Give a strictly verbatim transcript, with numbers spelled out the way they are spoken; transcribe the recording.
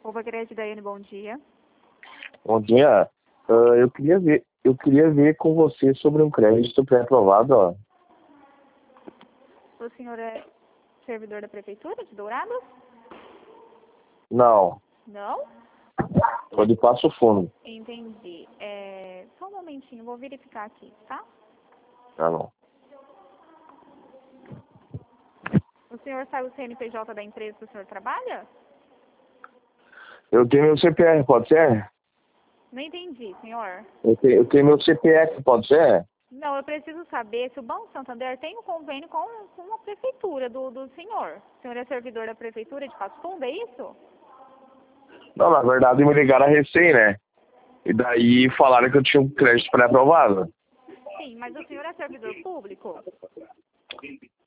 Opa, Crédito, Daiane, bom dia. Bom dia. Uh, eu queria ver, eu queria ver com você sobre um crédito pré-aprovado, ó. O senhor é servidor da Prefeitura de Dourados? Não, Não? sou de Passo Fundo. Entendi. É, só um momentinho, vou verificar aqui, tá? Tá bom. O senhor sabe o C N P J da empresa que o senhor trabalha? Eu tenho meu C P F, pode ser? Não entendi, senhor. Eu tenho, eu tenho meu C P F, pode ser? Não, eu preciso saber se o Banco Santander tem um convênio com, com a prefeitura do, do senhor. O senhor é servidor da prefeitura de Passo Fundo, é isso? Não, na verdade me ligaram a recém, né? E daí falaram que eu tinha um crédito pré-aprovado. Sim, mas o senhor é servidor público?